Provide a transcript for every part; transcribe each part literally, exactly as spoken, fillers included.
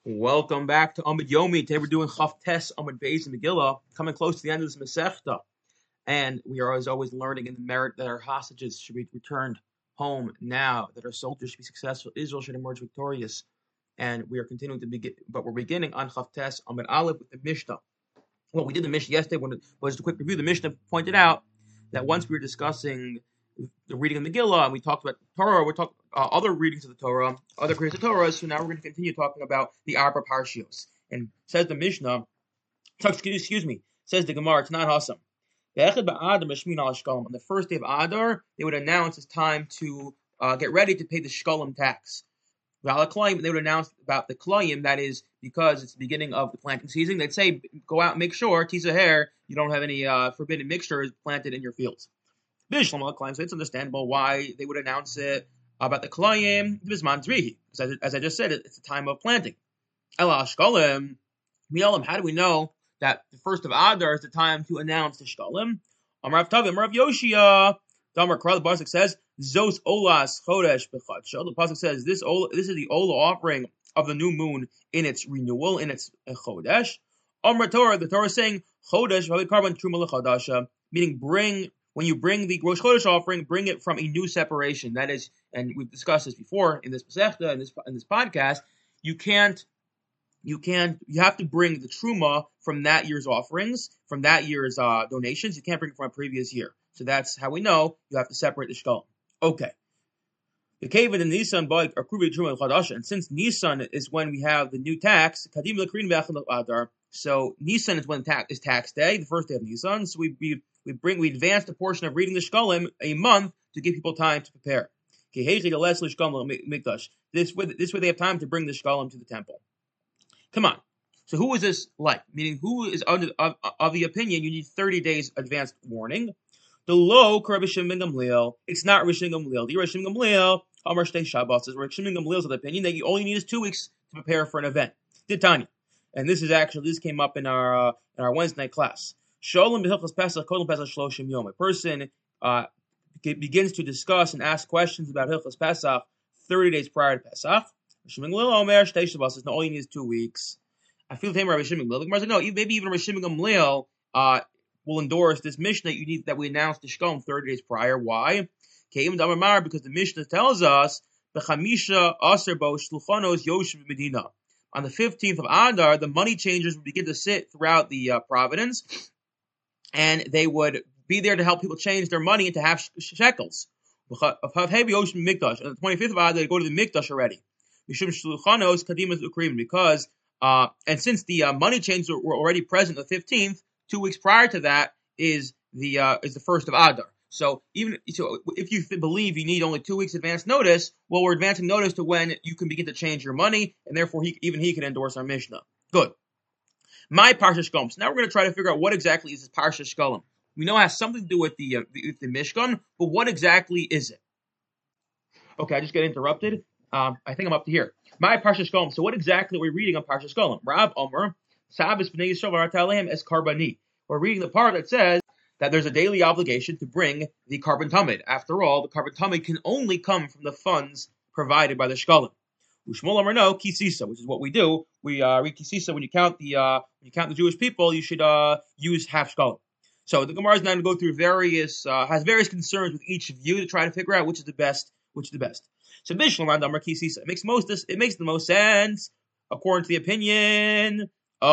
Welcome back to Amid Yomi. Today we're doing Chaf Tes Amid Beis and Megillah, coming close to the end of this Masechta, and we are as always learning in the merit that our hostages should be returned home now, that our soldiers should be successful, Israel should emerge victorious, and we are continuing to begin. But we're beginning on Chaf Tes Amid Aleph with the Mishnah. Well, we did the Mishnah yesterday. When it was a quick review, the Mishnah pointed out that once we were discussing the reading of Megillah, and we talked about Torah, we talked uh, other readings of the Torah, other creeds of Torah. So now we're going to continue talking about the Arba Parshios. And says the Mishnah, excuse me, says the Gemara, it's not Hassam. On the first day of Adar, they would announce it's time to uh, get ready to pay the Shkolim tax. They would announce about the Klayim, that is because it's the beginning of the planting season. They'd say, go out and make sure, Tisaher, you don't have any uh, forbidden mixtures planted in your fields. So it's understandable why they would announce it about the Klayim, because as I just said, it's the time of planting. Ela Shkolim, how do we know that the first of Adar is the time to announce the Shkolim? Amrav Tavim, Amrav Yoshia, Damar Kral, the Pasuk says, Zos Olas Chodesh Bechadsho. The Pasuk says, this Ola, this is the Ola offering of the new moon in its renewal, in its Chodesh. Amra Torah, the Torah is saying, Chodesh, Karban Truma Lechadasha, meaning bring, when you bring the Rosh Chodesh offering, bring it from a new separation. That is, and we've discussed this before in this Masechta, in this in this podcast, you can't, you can't, you have to bring the Truma from that year's offerings, from that year's uh, donations. You can't bring it from a previous year. So that's how we know you have to separate the Shkolim. Okay. The Kavod and Nisan by Akrubi Truma Chadash, and since Nisan is when we have the new tax, Kadim Lakrin V'Achal Adar. So Nisan is when tax is tax day, the first day of Nisan. So we we we bring we advance the portion of reading the Shkolim a month to give people time to prepare. This way, this way they have time to bring the Shkolim to the temple. Come on. So who is this like? Meaning, who is under of, of the opinion you need thirty days advanced warning? The low Rishim ben Gamliel. It's not Rishim Gamliel. The Rishim Gamliel, Amar Shtei Shabbos, is Rishim ben Gamliel's of the opinion that you only need is two weeks to prepare for an event. Titania. And this is actually, this came up in our uh, in our Wednesday night class. Sholem b'Hilchos Pesach, Kodem Pesach Shloshim Yom. A person uh, begins to discuss and ask questions about Hilchos Pesach thirty days prior to Pesach. Rishim ben Gamliel, Omer Shtei Shabbos, says, no, all you need is two weeks. I feel the same about Rishim ben Gamliel. The Gemara said, no, maybe even Rishim ben Gamliel uh, will endorse this Mishnah you need that we announced the Shkolim thirty days prior. Why? Because the Mishnah tells us B'chamisha Aser Bo Shluchanos Yoshev Medina. On the fifteenth of Adar, the money changers would begin to sit throughout the uh, province, and they would be there to help people change their money into half shekels. On the twenty-fifth of Adar, they go to the Mikdash already. Because, uh, and since the uh, money changers were already present on the fifteenth, two weeks prior to that is the uh, is the first of Adar. So even so, if you believe you need only two weeks advance notice, well, we're advancing notice to when you can begin to change your money, and therefore he, even he can endorse our Mishnah. Good. My Parsha Shkolim. So now we're going to try to figure out what exactly is this Parsha Shkolim. We know it has something to do with the, uh, the, with the Mishkan, but what exactly is it? Okay, I just got interrupted. Um, I think I'm up to here. My Parsha Shkolim. So what exactly are we reading on Parsha Shkolim? Rav Omer, Sabas B'nei Yisrael V'Artalehim Es Karbani. We're reading the part that says that there's a daily obligation to bring the Karban Tamid. After all, the Karban Tamid can only come from the funds provided by the Shkolim. Ushmol Amar no Kisisa, which is what we do. We uh, read Kisisa when you count the uh, when you count the Jewish people, you should uh, use half Shkolim. So the Gemara is now going to go through various uh, has various concerns with each view to try to figure out which is the best, which is the best. So Bishlam Amar Kisisa, it makes most this it makes the most sense according to the opinion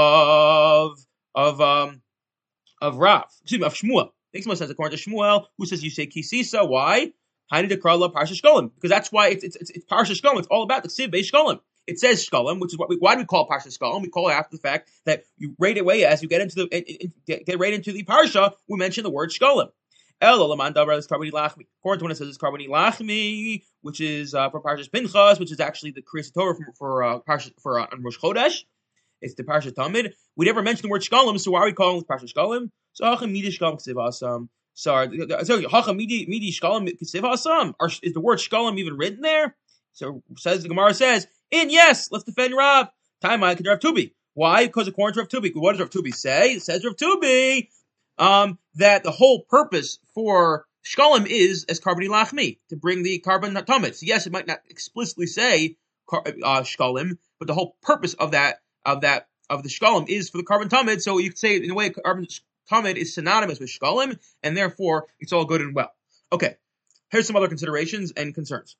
of of um. Of Rav, excuse me, of Shmuel. Makes more sense according to Shmuel, who says you say Kisisa. Why? Haini de Krala Parsha Shkolim. Because that's why it's it's it's, it's Parsha Shkolim. It's all about the Ksiv Beis Shkolim. It says Shkolim, which is what we, why do we call it Parsha Shkolim? We call it after the fact that you rate it away as you get into the in, in, get, get right into the Parsha. We mention the word Shkolim. El Olaman Davar is Karbani Lachmi. According to when it says it's Karbani Lachmi, which is uh, for Parsha Pinchas, which is actually the Kriyas Torah for for uh, Parsha for uh, Rosh Chodesh. It's the Parsha Tamid. We never mentioned the word Shkolim, so why are we calling it Parsha Shkolim? So Hacham Midi Shkolim Ksiv Asam. Sorry, Hacham Midi Midi Shkolim Ksiv Asam. Is the word Shkolim even written there? So says the Gemara says, in yes, let's defend Rav. Time I could Rav Tubi. Why? Because according to Rav Tubi, what does Rav Tubi say? It says Rav Tubi um, that the whole purpose for Shkolim is as Karbani Lachmi, to bring the Karban Tamid. So yes, it might not explicitly say uh, Shkolim, but the whole purpose of that of that of the shkalim is for the carbon tamid. So you could say in a way carbon tamid is synonymous with shkalim, and therefore it's all good and well. Okay, here's some other considerations and concerns.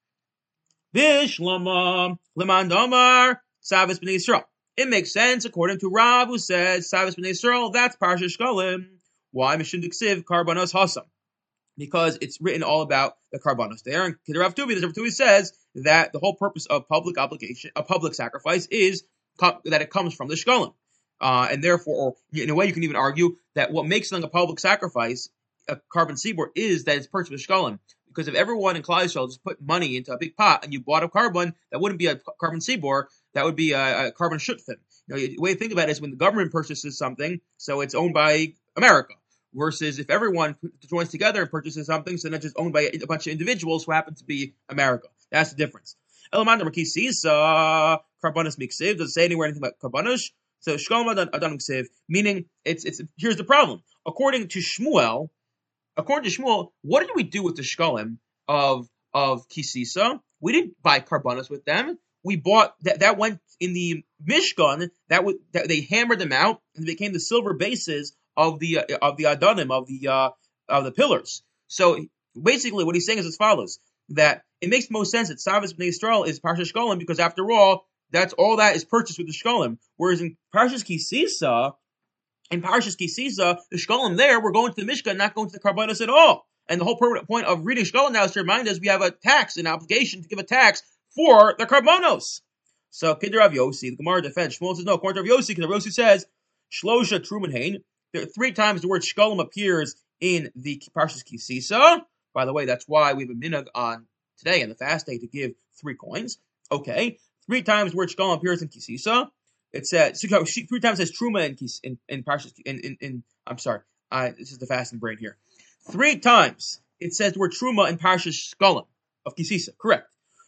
Bishlama Liman Damar Savas B'nai Yisrael. It makes sense according to Rav, who says Savas B'nai Yisrael, that's Parsha Shkalim. Why Mishum Diksiv Karbanos Hasam? Because it's written all about the Karbanos there. And Kid Rav Tuvi, the Rav Tuvi says that the whole purpose of public obligation, a public sacrifice, is co- that it comes from the Shkalim. Uh, and therefore, or in a way, you can even argue that what makes something a public sacrifice, a carbon seaboard, is that it's purchased with Shkalim. Because if everyone in Klal Yisrael just put money into a big pot and you bought a carbon, that wouldn't be a carbon seaboard, that would be a, a carbon shutfin. You know, the way to think about it is when the government purchases something, so it's owned by America. Versus if everyone joins together and purchases something, so then it's just owned by a bunch of individuals who happen to be America. That's the difference. Elamanda Markisis, Karbanos Miksiv, doesn't say anywhere anything about Karbanos. So Shkalma Adan Miksiv, meaning it's it's here's the problem. According to Shmuel, According to Shmuel, what did we do with the shkalim of of Kisisa? We didn't buy karbanos with them. We bought that. That went in the Mishkan. That was that they hammered them out and they became the silver bases of the uh, of the Adanim of the uh, of the pillars. So basically, what he's saying is as follows: that it makes most sense that Savas B'nai Yisrael is Parsha Shkalim because after all, that's all that is purchased with the shkalim. Whereas in Parshas Kisisa. In Parshas Kisisa, the Shkalim there, we're going to the Mishkan, not going to the Karbanos at all. And the whole point of reading Shkalim now is to remind us we have a tax, an obligation to give a tax for the Karbanos. So, Kid Rav Yossi, the Gemara defends. Shmuel says, no, according to Rav Yossi, because Rav Yossi says, Shlosha Truman Hain. There are three times the word Shkalim appears in the Parshas Kisisa. By the way, that's why we have a minhag on today, on the fast day, to give three coins. Okay. Three times the word Shkalim appears in Kisisa. It says three times says truma in in in Parshas in, in in I'm sorry, uh, this is the fasting brain here. Three times it says the word truma in Parshas Shkalim of Kisisa. Correct.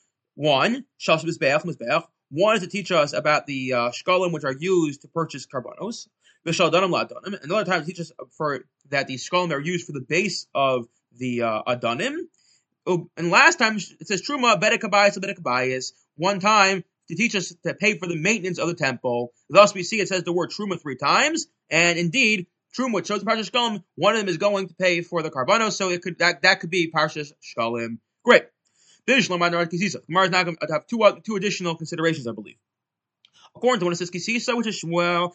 One Shas Mizbeach Mizbeach. One is to teach us about the uh, shkalim which are used to purchase karbanos. V'shal danim la'adanim. Another time to teach us for that the shkalim are used for the base of the uh, adanim. Oh, and last time it says truma bedek kabayis bedek kabayis. One time to teach us to pay for the maintenance of the temple. Thus, we see it says the word truma three times, and indeed, truma, which shows in Parshas Shkalim, one of them is going to pay for the karbanos, so it could that, that could be Parshas Shkalim. Great. Gemara is now going to have two uh, two additional considerations, I believe. According to when it says Kisisa, which is Shmuel,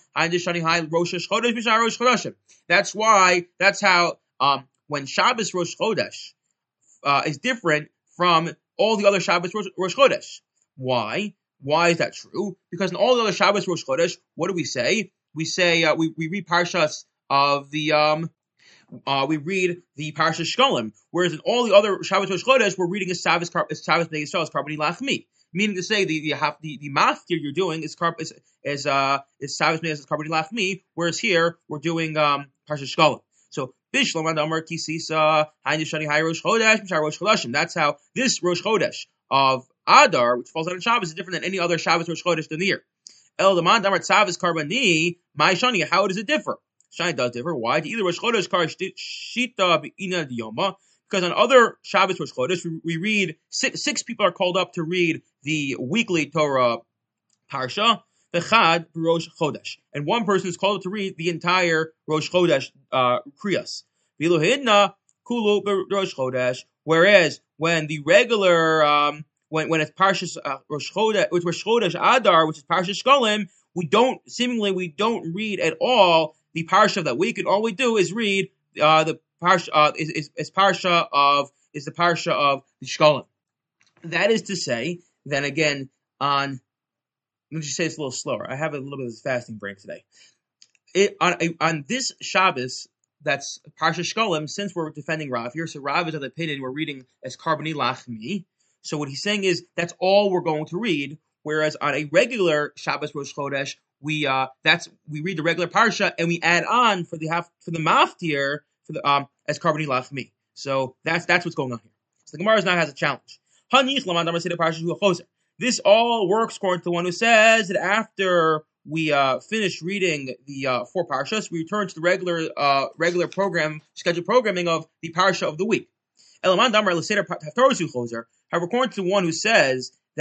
that's why, that's how, um, when Shabbos Rosh Chodesh uh, is different from all the other Shabbos Rosh, Rosh Chodesh. Why? Why is that true? Because in all the other Shabbos Rosh Chodesh, what do we say? We say uh, we we read parshas of the um uh, we read the Parshas Shkalim, whereas in all the other Shabbos Rosh Chodesh, we're reading a Shabbos Shabbos B'nai Yisrael, Karbani Lachmi, meaning to say the the the, the maftir you're doing is is is uh is Shabbos B'nai Yisrael Karbani Lachmi, whereas here we're doing um Parshas Shkalim. So Bishlam and Amar Kisisa Hainu Shani Hay Rosh Chodesh Mishar Rosh Chodeshim. That's how this Rosh Chodesh of Adar, which falls out on Shabbos, is different than any other Shabbos Rosh Chodesh than the year. El Daman Damar Tzavis Karbani, my Shani, how does it differ? Shani does differ. Why? Either Rosh Chodesh Kar Shita B'ina Diyoma, because on other Shabbos Rosh Chodesh, we, we read, six, six people are called up to read the weekly Torah Parsha, the Chad Rosh Chodesh. And one person is called up to read the entire Rosh Chodesh uh, Kriyas. V'ilo Hidna Kulu Rosh Chodesh, whereas when the regular, um, when when it's Parshas uh, Rosh Chodesh, which Rosh Chodesh Adar, which is Parshas Shkalim, we don't seemingly we don't read at all the parsha of that week, and all we do is read uh, the parsha uh, is, is, is parsha of is the parsha of the Shkalim. That is to say, then again on let me just say this a little slower. I have a little bit of this fasting brain today. It, on on this Shabbos, that's Parsha Shkalim, since we're defending Rav here, so Rav is of the opinion we're reading as Karbani Lachmi. So what he's saying is that's all we're going to read, whereas on a regular Shabbos Rosh Chodesh, we uh that's we read the regular Parsha and we add on for the half for the maftir for the um as Karbani Lachmi. So that's that's what's going on here. So the Gemara now has a challenge. This all works according to the one who says that after we uh, finish reading the uh, four parshas, we return to the regular uh, regular program, scheduled programming of the parsha of the week. However, according to the one who says that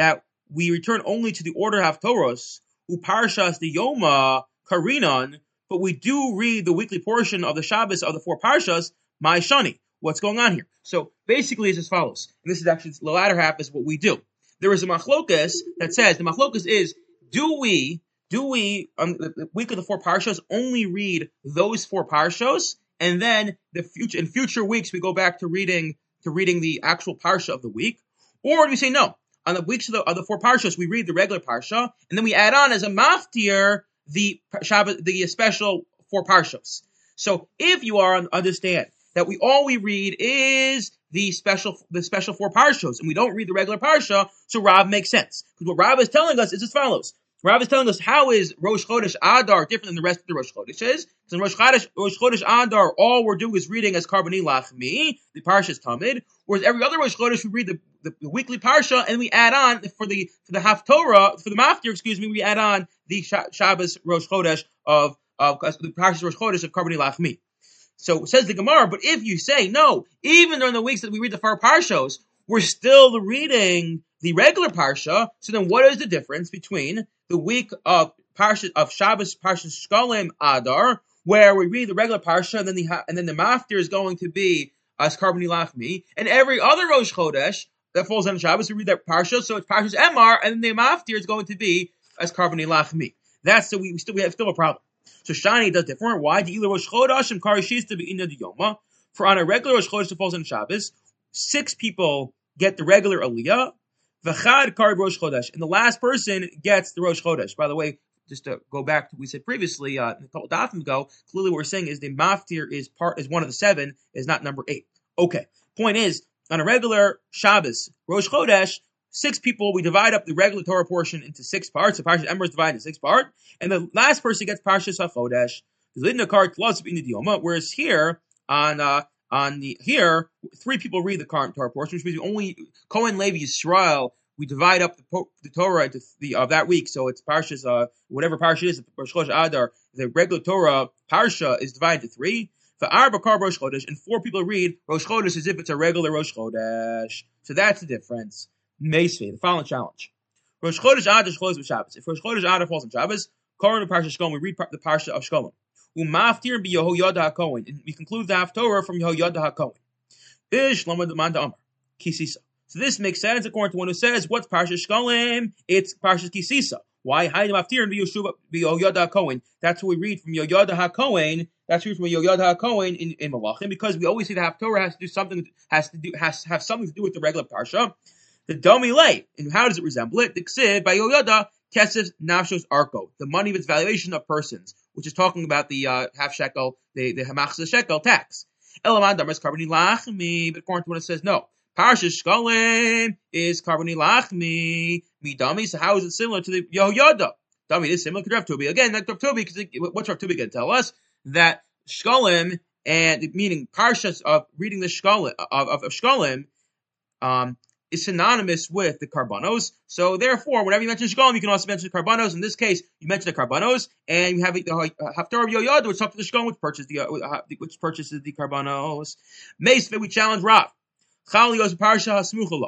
we return only to the order Haftoros, Uparshas the Yoma Karinan, but we do read the weekly portion of the Shabbos of the four Parshas, my Shani. What's going on here? So basically it's as follows, and this is actually the latter half is what we do. There is a machlokas that says, the machlokas is, do we, do we, on the week of the four Parshas, only read those four Parshos, and then the future, in future weeks we go back to reading, to reading the actual Parsha of the week? Or do we say no? On the weeks of the, of the four Parshas, we read the regular Parsha, and then we add on as a maftir the Shabbat, the special four Parshos. So if you are understand that we all we read is the special the special four Parshos, and we don't read the regular Parsha, so Rav makes sense. Because what Rav is telling us is as follows. Rav is telling us how is Rosh Chodesh Adar different than the rest of the Rosh Chodeshes? Because in Rosh Chodesh, Rosh Chodesh Adar, all we're doing is reading as Karbani Lachmi, the Parsha is Tamid, whereas every other Rosh Chodesh we read the, the, the weekly Parsha, and we add on, for the for the Haftorah, for the Maftir, excuse me, we add on the Shabbos Rosh Chodesh of, of the Parsha Rosh Chodesh of Karbani Lachmi. So says the Gemara, but if you say, no, even during the weeks that we read the four Parshos, we're still reading the regular Parsha, so then what is the difference between the week of Parsha of Shabbos, Parsha Shkalim Adar, where we read the regular Parsha, and then the and then the Maftir is going to be as Karbani Lachmi, and every other Rosh Chodesh that falls on Shabbos, we read that Parsha, so it's Parshas Emar, and then the Maftir is going to be as Karbani Lachmi. That's so we, we still we have still a problem. So Shani does different. Why? The Rosh Chodesh and Karishis to be in the Yoma. For on a regular Rosh Chodesh that falls on Shabbos, six people get the regular Aliyah. V'chad Karib Rosh Chodesh, and the last person gets the Rosh Chodesh. By the way, just to go back to what we said previously, uh, a couple dafim ago, clearly what we're saying is the Maftir is part is one of the seven, is not number eight. Okay. Point is, on a regular Shabbos, Rosh Chodesh, six people, we divide up the regular Torah portion into six parts. The Parshas Emor is divided into six parts, and the last person gets Parshas HaChodesh. Whereas here on uh, on the here, three people read the current Torah portion, which means we only Kohen Levi Yisrael. We divide up the, the Torah into the of uh, that week, so it's Parshas uh, whatever Parsha is, Rosh Chodesh Adar. The regular Torah Parsha is divided into three. For Arba Kar Rosh Chodesh, and four people read Rosh Chodesh as if it's a regular Rosh Chodesh. So that's the difference. Meisvei, the following challenge. Rosh Chodesh Adar Shchodesh with Shabbos. If Rosh Chodesh Adar falls on Shabbos, Koran the Parsha Shkolem, we read the Parsha of Shkolem. Umaftir be Yehoyada HaKohen, and we conclude the Haftorah from Yehoyada HaKohen. Ish Lama Demanda Amar Kisisa. So this makes sense according to one who says, what's Parsha Shkolem? It's Parsha Kisisa. Why? Hayim Maftir and be Yehoyada HaKohen. That's what we read from Yehoyada HaKohen. That's what we read from Yehoyada HaKohen in, in Malachim, because we always see the Haftorah has to do something, has to do, has have something to do with the regular Parsha. The Domi Lay, and how does it resemble it? The Ksiv by Yehoyada Kesef Nafshos Arko, the money of its valuation of persons, which is talking about the uh, half shekel, the the hamachzah shekel tax. Elaman Damas Karbani Lachmi, but according to what it says, no. Parsha Shkolem is Karbani Lachmi, Midami. So how is it similar to the Yehoyada? Dami is similar to Rav Tubi. Again, that Rav Tubi, because what's Rav Tubi going to tell us? That Shkolem, and meaning Parshas of reading the Shkolem of, of, of Shkolem, um, is synonymous with the Karbanos. So therefore, whenever you mention Shkolem, you can also mention the Karbanos. In this case, you mention the Karbanos, and you have the uh, Haftarah of Yehoyada, which is up to the Shkolem, which purchases the uh, which purchases the Karbanos. Meisvei, we challenge Rav. Chalios Parsha Hasmuchalo.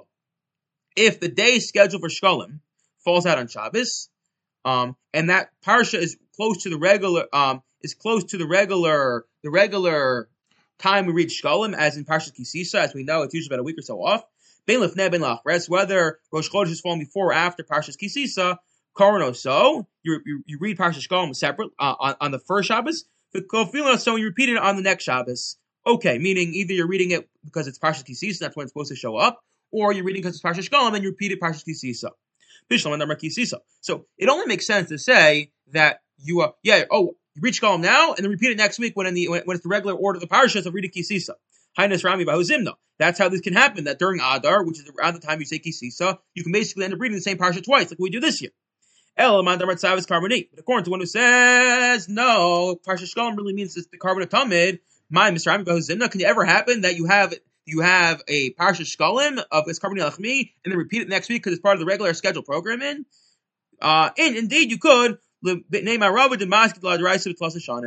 If the day scheduled for Shkolem falls out on Shabbos, um, and that Parsha is close to the regular, um, is close to the regular, the regular time we read Shkolem, as in Parsha Kisisa, as we know, it's usually about a week or so off. Ben lifnei ben lachres, whether Rosh Chodesh is falling before or after Parshas Kisisa, Koran so you, you you read Parshas Shkolem separate uh, on on the first Shabbos. The Kofilin so you repeat it on the next Shabbos. Okay, meaning either you're reading it because it's Parshas Kisisa, that's when it's supposed to show up, or you're reading because it's Parshas Shkolem and you repeat it Parshas Kisisa. Bishlam and Kisisa. So it only makes sense to say that you are yeah oh you read Shkolem now and then repeat it next week when in the when, when it's the regular order of the Parshas of reading Kisisa. Highness Rami Bahuzimna. That's how this can happen. That during Adar, which is around the time you say Kisisa, you can basically end up reading the same parsha twice, like we do this year. El Mandar Matzav Carbonate. But according to one who says no, Parsha Shkolem really means it's the carbon of Tamid. My Mister Rami Bahuzimna. Can it ever happen that you have you have a Parsha Shkolem of its carbon Lachmi and then repeat it next week because it's part of the regular scheduled programming? Uh, and indeed you could. Name Arava Damascus La Deraisa with Tlas Shanan,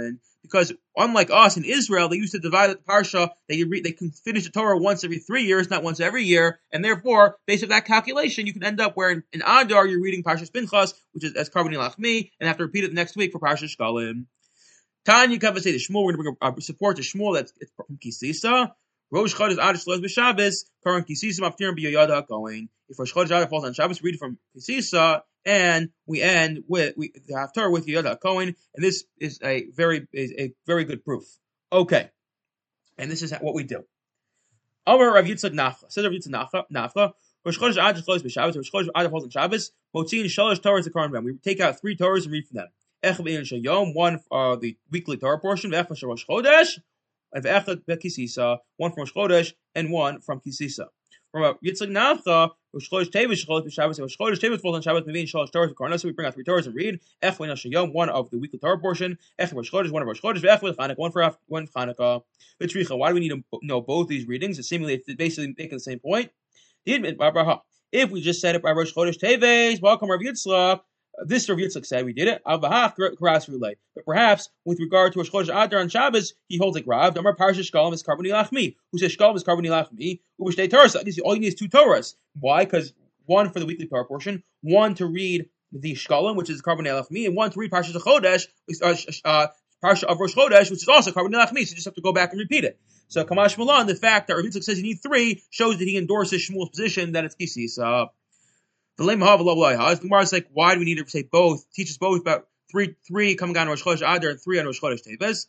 because unlike us in Israel, they used to divide the parsha. They read, they can finish the Torah once every three years, not once every year, and therefore, based on that calculation, you can end up where in, in Adar you're reading Parshas Pinchas, which is as Karban Lachmi, and have to repeat it next week for Parshas Shkalim. Tanya Kava say the Shmuel. We're going to bring a, a support to Shmuel that's it's from Kisisa. Rosh Chodesh Adar Shlosh b'Shabbos. Current Kisisa Maftirim b'Yoyada HaKohen. If Rosh Chodesh Adar falls on Shabbos, we read it from Kisisa, and we end with we the Haftarah with Yoyada HaKohen, and this is a very is a very good proof. Okay, and this is what we do. Amar Rav Yitzchak Nafcha says Rav Yitzchak Nafcha. Rosh Chodesh Adar Shlosh b'Shabbos. Rosh Chodesh Adar falls on Shabbos. Motzin Shalosh Torahs HaKohen. We take out three Torahs and read from them. One uh, the weekly Torah portion, Rosh Chodesh, and one from Rosh Chodesh, and one from Kisisa. From Yitzchak Nafcha, Rosh Chodesh Tevis, Rosh Chodesh Rosh Chodesh Tevis falls on Shabbos. Maybe Shalosh Torahs HaKohen. So we bring out three Torahs and read. One of the weekly Torah portion, Rosh Chodesh, one of Rosh Chodesh, one for one Chanukah. Why do we need to know both these readings? It's seemingly it's basically making the same point. If we just said it by Rosh Chodesh Tevis, welcome Rav Yitzchak. This Rav Yitzchak said we did it. But perhaps with regard to Rosh Chodesh Adar on Shabbos, he holds like Rav. Amar Parshas Shkalim is Karban Lachmi. Who says Shkalim is Karban Lachmi? Ubishtei Torah. All you need is two Torahs. Why? Because one for the weekly Torah portion, one to read the Shkalim, which is Karban Lachmi, and one to read Parshas Chodesh, uh, uh, Parsha of Rosh Chodesh, which is also Karban Lachmi. So you just have to go back and repeat it. So Kamash Malan, the fact that Rav Yitzchak says you need three shows that he endorses Shmuel's position that it's Kisisa. The Gemara is like, why do we need to say both? Teach us both about three, three coming on Rosh Chodesh Adar and three on Rosh Chodesh Teves.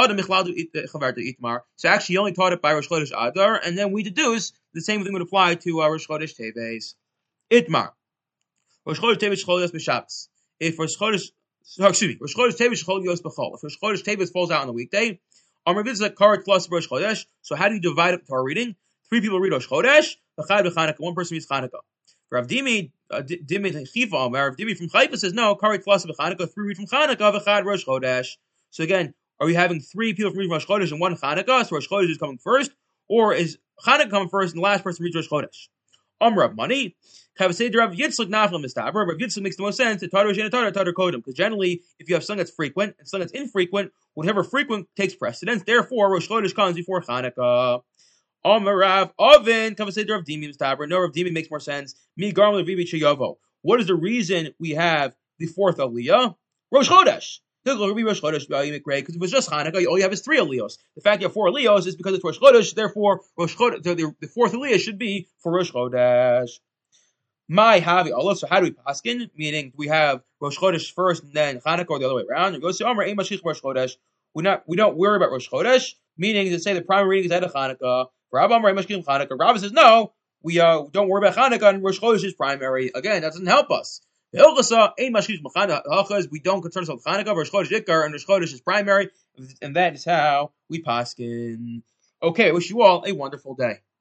So actually, he only taught it by Rosh Chodesh Adar, and then we deduce the same thing would apply to uh, Rosh Chodesh Teves. Itmar. Rosh Chodesh Teves Chodesh B'Shabbos. If Rosh Chodesh, oh, excuse me, Rosh Chodesh Teves Chodesh B'Chol. If Rosh Chodesh Teves falls out on the weekday, Amar Viz like Karat plus Rosh Chodesh. So how do you divide up Torah reading? Three people read Rosh Chodesh. One person reads Chanukah. Rav Dimi, uh, Dimi Chifa, Rav Dimi from Chaifa says no. Karit plus Chanukah, three read from Chanukah, v'chad Rosh Chodesh. So again, are we having three people from reading Rosh Chodesh and one Chanukah? So Rosh Chodesh is coming first, or is Chanukah coming first and the last person reads Rosh Chodesh? Amrav money. Kavasei Rav Yitzchak Nafla Mistaber. Rav Yitzchak makes the most sense. Tatar Shena Tatar Tatar Kodem, because generally, if you have something that's frequent and something that's infrequent, whatever frequent takes precedence. Therefore, Rosh Chodesh comes before Chanukah. Amarav Oven, Kavasei Rav Dimi Mistaber. No, Rav Dimi makes more sense. Mi Garmal Vivi Chayovo. What is the reason we have the fourth Aliyah? Rosh Chodesh. Because it was just Hanukkah, all you have is three aliyos. The fact you have four aliyos is because it's Rosh Chodesh, therefore Rosh Chodesh, the, the fourth aliyah should be for Rosh Chodesh. My Havi Allah, so how do we paskin? Meaning we have Rosh Chodesh first and then Hanukkah, or the other way around. It goes to Amar Rosh Chodesh. We not we don't worry about Rosh Chodesh, meaning to say the primary reading is out of Hanukkah. Rav Amar Hanukkah. Rav says no, we uh, don't worry about Hanukkah and Rosh Chodesh is primary. Again, that doesn't help us. We don't concern ourselves with Chanukah, Rosh Chodesh Ikar, and Rosh Chodesh is primary, and that is how we paskin. Okay, I wish you all a wonderful day.